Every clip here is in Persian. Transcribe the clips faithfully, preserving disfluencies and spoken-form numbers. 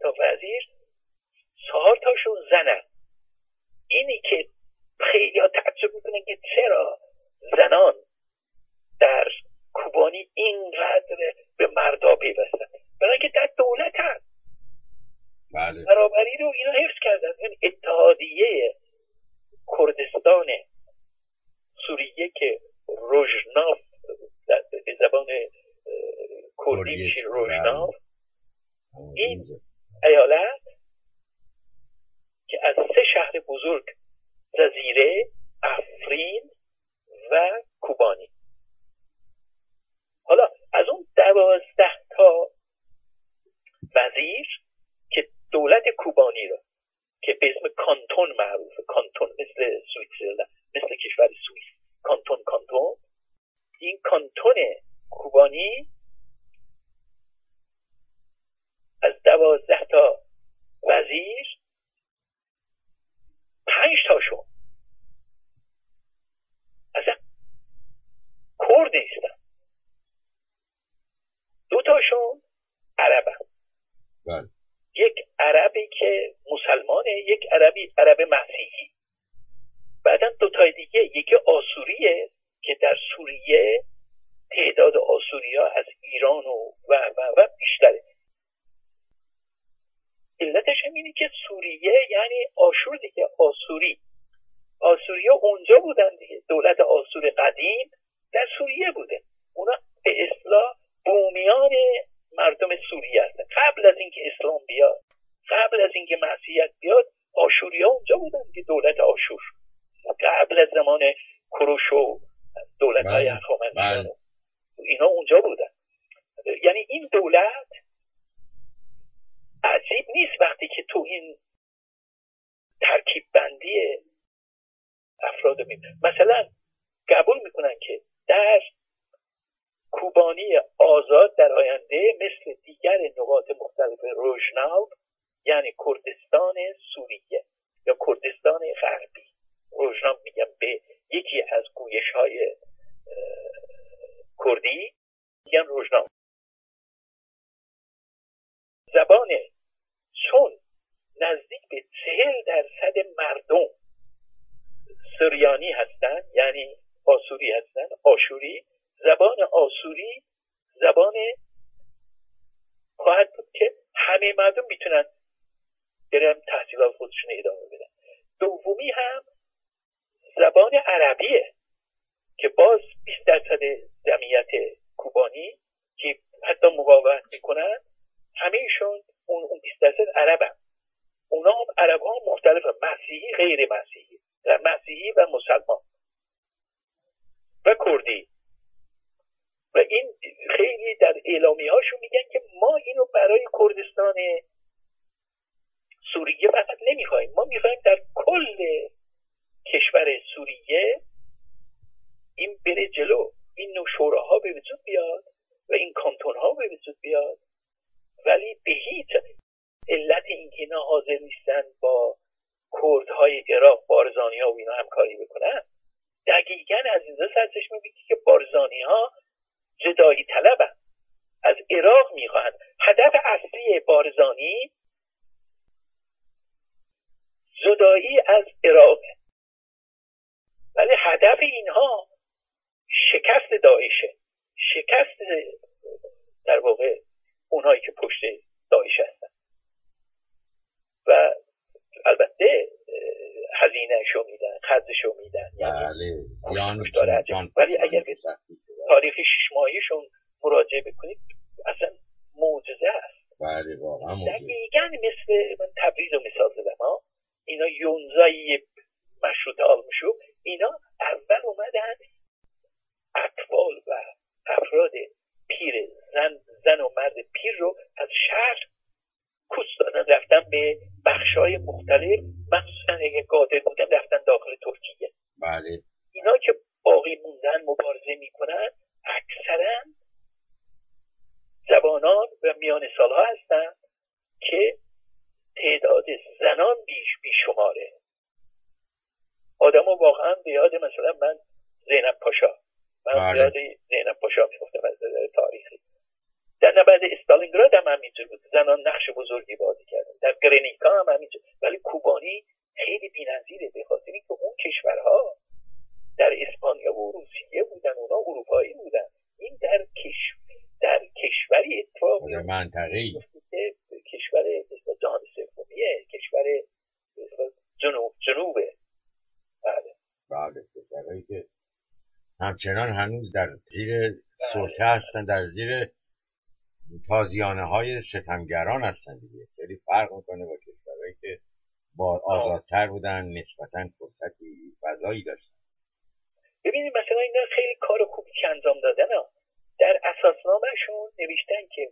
تا وزیر چهار تاشون زنن. اینی که خیلی ها تعجب میکنن که چرا زنان در کوبانی اینقدر به مردا پیوستن، برای که در دولت هست. بله. برابری رو اینا حفظ کردن. این اتحادیه کردستان سوریه که روژناف به زبان کردی میشه روژناف، این ایالت که از سه شهر بزرگ جزیره، افرین و کوبانی، حالا از اون دوازده تا وزیر که دولت کوبانی رو که به اسم کانتون معروفه، کانتون مثل سوئیسرلند، مثل کشور سوئیس، کانتون کانتون، این کانتون کوبانی از دوازده تا وزیر پنج تاشون اصلا کرد نیستن، دو تاشون عربن. بله. یک عربی که مسلمانه، یک عربی عرب مسیحی. بعدم دو تای دیگه، یکی آسوریه که در سوریه تعداد آسوریا از ایران و و و, و بیشتره. علتش هم اینه که سوریه یعنی آشور دیگه، آسوری. آسوریا اونجا بودن دیگه، دولت آسور قدیم در سوریه بوده. اونا به اصطلاح بومیان مردم سوریه هستن. قبل از اینکه اسلام بیاد، قبل از اینکه مسیحیت بیاد، آشوریا اونجا بودن دیگه، دولت آشور. قبل از زمان کوروش و دولت‌های هخامنشیان اینا اونجا بودن. یعنی این دولت عجیب نیست وقتی که تو این ترکیب بندی افراد میبینن. مثلا قبول میکنن که در کوبانی آزاد در آینده مثل دیگر نقاط مختلف روژناو، یعنی کردستان سوریه یا کردستان غربی، روژناو میگم به یکی از گویش های کردی میگن روژناو. زبان چون نزدیک به چهل درصد مردم سریانی هستن، یعنی آسوری هستن، آشوری، زبان آسوری زبان خواهد بود که همه مردم میتونن برن تحصیلات خودشون ادامه بدن. دومی هم زبان عربیه که باز بیست درصد جمعیت کوبانی که حتی مقاومت میکنن همهشون اون اون بیست درصد عربن. اونا هم عرب ها مختلفه، مسیحی، غیر مسیحی، مسیحی و مسلمان و کردی. و این خیلی در اعلامی هاشون میگن که ما اینو برای کردستان سوریه فقط نمیخوایم، ما میخوایم در کل کشور سوریه این بره جلو، این نوع شوراها به وجود بیاد و این کانتون ها به وجود بیاد. ولی به هیچ علت اینکه اینا حاضر نیستن با کردهای عراق، بارزانی ها و اینا همکاری بکنن، دقیقاً از اینجا سرچشمه میگه که بارزانی ها جدایی طلبن، از عراق میخوان. هدف اصلی بارزانی جدایی از عراق، ولی هدف اینها شکست داعشه، شکست در واقع اونایی که پشت داعش هستن. و البته هزینه شو میدن، خرج شو میدن، بله زیان داره. ولی اگر به تاریخ شش ماهیشون مراجعه بکنید اصلا معجزه است. بله واقعا معجزه. دقیقاً مثل من تبریز رو مثال زدم ها، اینا یونزای مشروط آلمشو، اینا اول اومدن اطفال و افراد پیر، زن زن و مرد پیر رو از شهر کوچ دادن، رفتن به بخشای مختلف، مخصوصا اگه قادر بودن رفتن داخل ترکیه. بله. اینا که باقی موندن مبارزه میکنن اکثرا زبانان و میان سالها هستن که تعداد زنان بیش بیشماره. آدم ها واقعا به یاد مثلا من زینب پاشا، من به یاد زینب پاشا میفتم از نظر تاریخی. در نبرد استالینگراد هم همینجور بود، زنان نقش بزرگی بازی کردن، در گرنیکا هم همینجور. ولی کوبانی خیلی بی‌نظیره به خاطر اینکه اون کشورها در اسپانیا و روسیه بودن، اونا اروپایی بودن، این در کش در کشوری اتفاق در منطقه‌ای کشور جهان سومیه، کشور جنوب جنوبه. بله بله کشورهایی که همچنان هنوز در زیر سلطه هستن، در زیر تازیانه های ستمگران هستن دیگه. خیلی فرق میکنه با کشورهایی که با آزادتر بودن، نسبتاً فرصتی فضایی داشتن. ببینید مثلا اینا خیلی کار خوبی که انجام دادن ها. در اساسنامه‌شون نوشتن که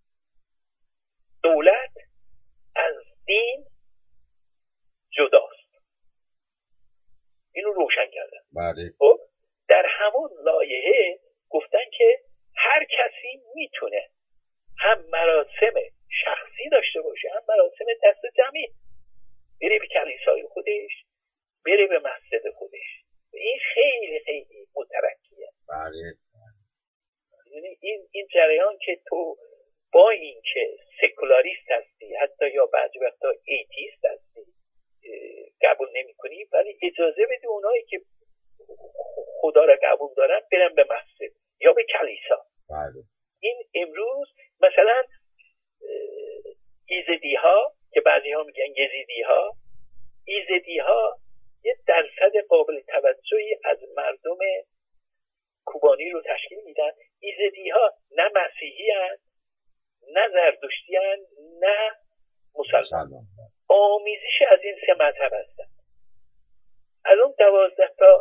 دولت از دین جداست، اینو روشن کردن. بله. خب در همون لایحه گفتن که هر کسی میتونه هم مراسم شخصی داشته باشه، هم مراسم دست جمعی، بره به کلیسای خودش، بره به مسجد خودش. این خیلی خیلی مترقیه. بله. یعنی این این جریان که تو با این که سکولاریست هستی، حتی یا بعضی وقتا ایتیست هستی، قبول نمی کنی، ولی اجازه بده اونایی که خدا را قبول دارن برن به مسجد یا به کلیسا. بله. این امروز مثلا ایزدی ها که بعضی ها میگن یزیدی ها، ایزدی ها یه درصد قابل توجهی از مردم کوبانی رو تشکیل میدن. ایزدی ها نه مسیحی هن، نه زرتشتی هن، نه مسلمان. آمیزش از این سه مذهب هستن. از اون دوازده تا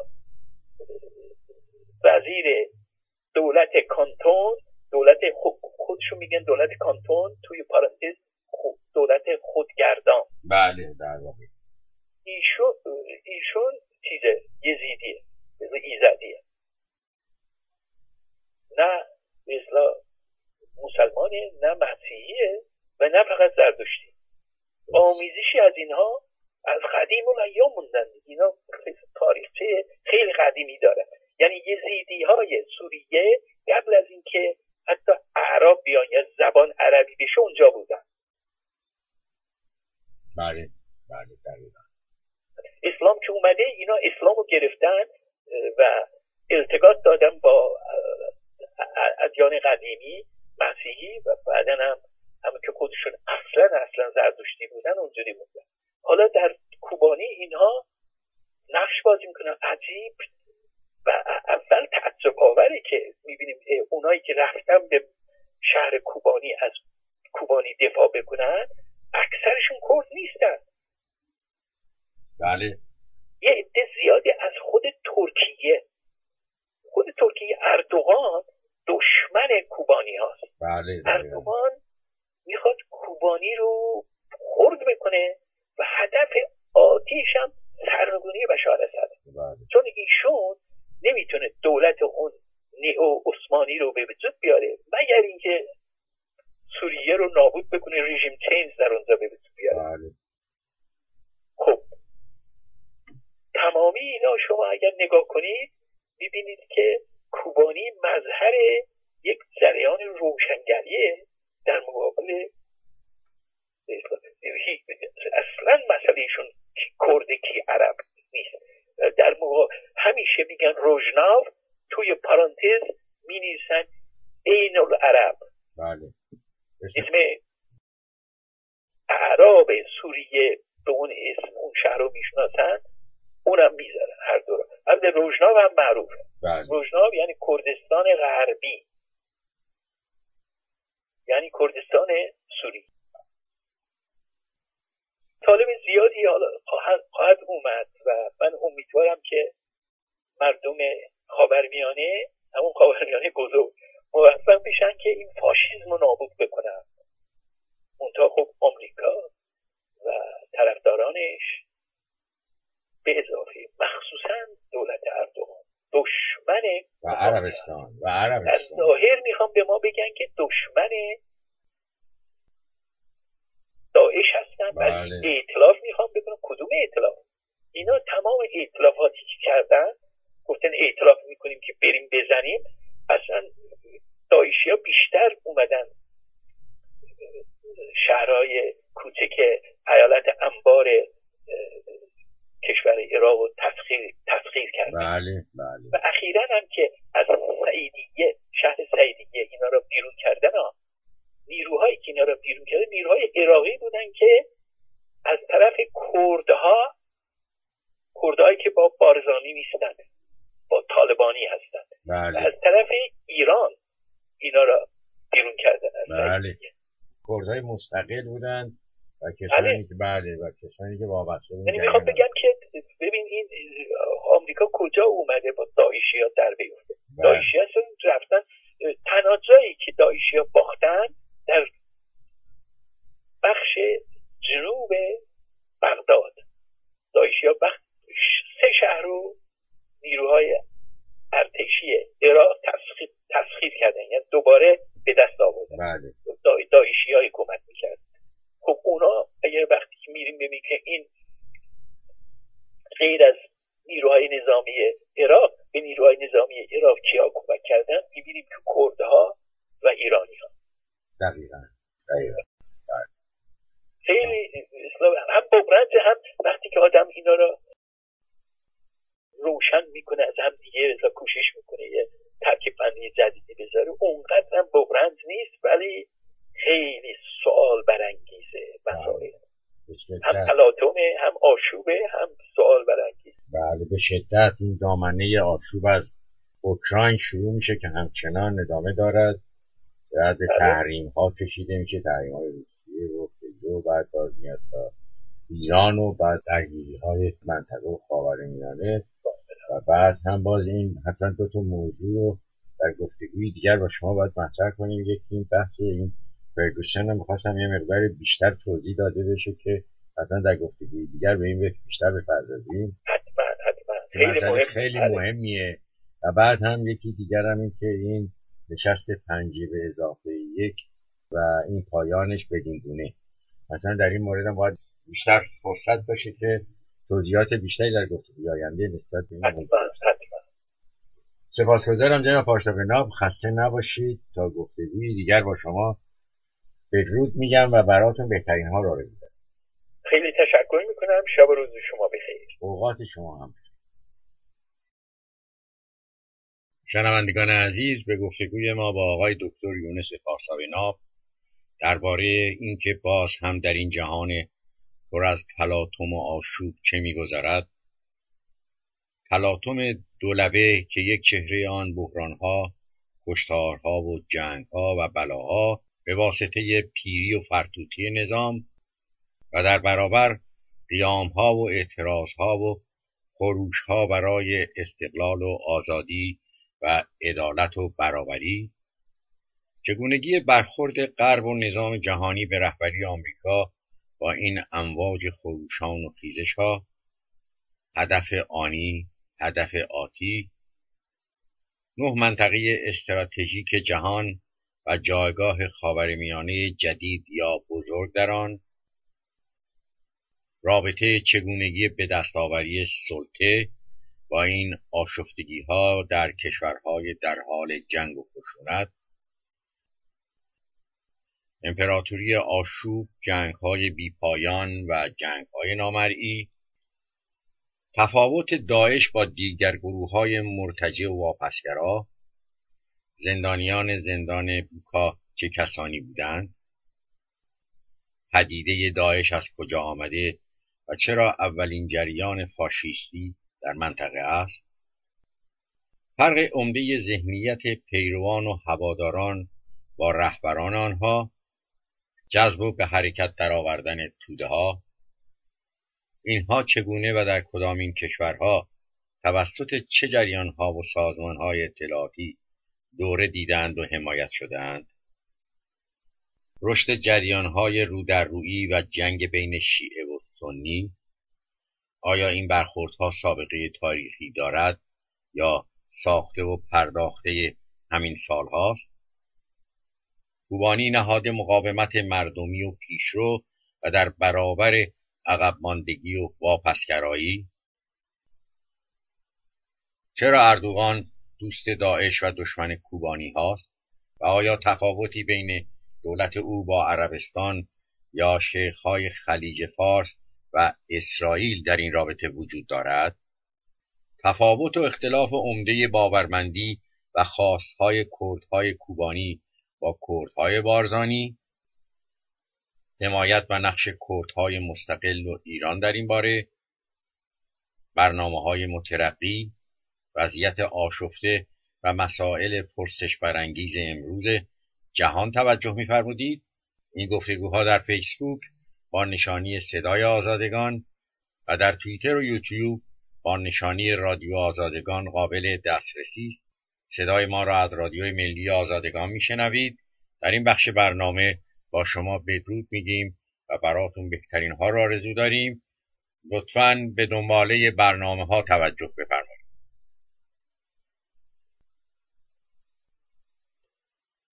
وزیر دولت کانتون، دولت خودشون میگن دولت کانتون، توی پارانتز دولت خودگردان. بله در واقع ایشون ایشون چیزه یزیدیه، ایزدیه، نه مثلا مسلمانه، نه مسیحیه و نه فقط زرتشتی. آمیزشی از اینها از قدیم الایام موندن. اینا تاریخچه خیلی قدیمی داره. یعنی یزیدی های سوریه قبل از اینکه حتی اعراب بیان یا زبان عربی بشه اونجا بودن. بله بله دقیقاً. اسلام که اومده اینا اسلام رو گرفتن و التقاط دادن با ادیان قدیمی مسیحی و بعدن هم همه که خودشون اصلا اصلا زرتشتی بودن اونجوری بودن. حالا در کوبانی اینها نقش بازی میکنن عجیب و اول تعجب آوره که میبینیم اونایی که رفتن به شهر کوبانی از کوبانی دفاع بکنن اکثرشون کرد نیستن. بله. یه عده زیادی از خود ترکیه، خود ترکیه اردوغان دشمن کوبانی هاست. بله. اردوغان میخواد کوبانی رو خرد بکنه و هدف آتیش هم سرنگونی بشار اسد. بله. چون ایشون نمیتونه دولت اون نیو عثمانی رو به وجود بیاره مگر اینکه سوریه رو نابود بکنه، رژیم چینج در اونجا به وجود بیاره. بله. خب تمامی اینا شما اگر نگاه کنید میبینید که کوبانی مظهر یک جریان روشنگریه در مقابل اصلا مسئلهشون کی کرده کی عرب نیست. در مقابل همیشه میگن روژناو، توی پارانتز می نویسن عین العرب. بله. اسم اعراب سوریه به اون اسم اون شهر رو میشناسن، اونم میذارن هر دو رو. البته روژناو هم معروفه. بله. روژناو یعنی کردستان غربی، یعنی کردستان سوریه. طالب زیادی حالا خواهد اومد و من امیدوارم که مردم خاورمیانه، همون خاورمیانه بزرگ، موفق بشن که این فاشیسم رو نابود بکنن. منتها خب آمریکا و طرفدارانش به اضافه مخصوصا دولت اردوغان دشمن و عربستان و عربستان در ظاهر میخوام به ما بگن که دشمن داعش هستن. بله. ولی ائتلاف میخوام بکنم. کدوم ائتلاف؟ اینا تمام ائتلافاتی که کردن گفتن ائتلاف میکنیم که بریم بزنیم، اصلا داعشی ها بیشتر اومدن بله. کردهای مستقل بودن و کسانی که بله و کسانی که وابسته بودن. یعنی میخوام بگم که ببین این آمریکا کجا اومده با داعشی ها در بیفته. داعشی ها رفتن، تنها جایی که داعشی ها باختن در بخش جنوب بغداد. داعشی ها بخش سه شهر رو نیروهای ارتشی عراق تسخیر تسخیر کردن، یعنی دوباره به دست آوردن. بله. داعشی ها حکومت میکرد. خب اونا اگر وقتی که میریم ببینیم که این غیر از نیروهای نظامی عراق به نیروهای نظامی عراق کیا کمک کردن، میبینیم که کردها و ایرانی ها. دقیقاً دقیقاً خیلی هم بغرنج، هم وقتی که آدم اینا رو روشن میکنه از هم دیگه و کوشش میکنه یه ترکیب بندی جدیدی بذاره، اونقدر هم بغرنج نیست ولی خیلی سوال برانگیزه مسائل. هم تلاطمه، هم آشوبه، هم سوال برانگیزه. بله به شدت این دامنه آشوب از اوکراین شروع میشه که همچنان ادامه دارد. بعد تحریم ها کشیده میشه، تحریم های روسیه و و بعد باز میاد تا ایران و بعد درگیری های منطقه و خاورمیانه و بعد هم باز این حتما دو تا موضوع رو در گفتگوی دیگر با شما باید مطرح کنیم. یکی این بحث این فرگوسن رو میخواستم یه مقدار بیشتر توضیح داده بشه که حتما در گفتگوی دیگر به این بیشتر بپردازیم. حتما حتما خیلی مهم خیلی مهمیه. و بعد هم یکی دیگر هم این که این نشست پنجی به اضافه یک و این پایانش بدین گونه، مثلا در این مورد هم باید بیشتر فرصت باشه که توضیحات بیشتری در گفتگوی آینده نسبت به این موضوع. سپاسگزارم جناب پارسابناب، خسته نباشید. تا گفتگوی دیگر با شما بدرود میگم و براتون بهترین ها رو آرزو می‌کنم. خیلی تشکر میکنم. شب و روز شما بخیر. اوقات شما هم. شنوندگان عزیز، به گفتگوی ما با آقای دکتر یونس پارسابناب درباره اینکه باز هم در این جهان پر از تلاطم و آشوب چه می‌گذرد، تلاطم دولبه که یک چهره آن بحران‌ها، کشتارها و جنگ‌ها و بلاها به واسطه پیری و فرتوتی نظام و در برابر قیام‌ها و اعتراض‌ها و خروش‌ها برای استقلال و آزادی و عدالت و برابری، چگونگی برخورد غرب و نظام جهانی به رهبری آمریکا با این امواج خروشان و خیزش‌ها، هدف آنی، هدف آتی، نه منطقه استراتژیک جهان و جایگاه خاورمیانه جدید یا بزرگ در آن، رابطه چگونگی به دستاوری سلطه با این آشفتگی‌ها در کشورهای در حال جنگ و خشونت، امپراتوری آشوب، جنگ‌های بی‌پایان و جنگ‌های نامرئی، تفاوت داعش با دیگر گروه‌های مرتجع و واپسگرا، زندانیان زندان بوکا چه کسانی بودند، پدیده داعش از کجا آمده و چرا اولین جریان فاشیستی در منطقه است، فرق عمده ذهنیت پیروان و هواداران با رهبران آنها، جذب و به حرکت درآوردن توده‌ها، اینها چگونه و در کدامین کشورها توسط چه جریان‌ها و سازمان‌های اطلاعاتی دوره دیدند و حمایت شدند، رشد جریان‌های رو در رویی و جنگ بین شیعه و سنی، آیا این برخوردها سابقه تاریخی دارد یا ساخته و پرداخته همین سال‌هاست؟ کوبانی نهاد مقاومت مردمی و پیشرو و در برابر عقب ماندگی و واپسگرایی؟ چرا اردوغان دوست داعش و دشمن کوبانی هاست و آیا تفاوتی بین دولت او با عربستان یا شیخ‌های خلیج فارس و اسرائیل در این رابطه وجود دارد؟ تفاوت و اختلاف عمده باورمندی و خواستهای کردهای کوبانی با کردهای بارزانی، حمایت و نقش کردهای مستقل و ایران در این باره، برنامه‌های مترقی، وضعیت آشفته و مسائل پرسش برانگیز امروز جهان توجه می‌فرمودید. این گفتگوها در فیسبوک با نشانی صدای آزادگان و در توییتر و یوتیوب با نشانی رادیو آزادگان قابل دسترسی است. صدای ما را از رادیوی ملی آزادگان میشنوید. در این بخش برنامه با شما بدرود میگیم و براتون بهترین ها را آرزو داریم. لطفاً به دنباله برنامه ها توجه بفرمایید.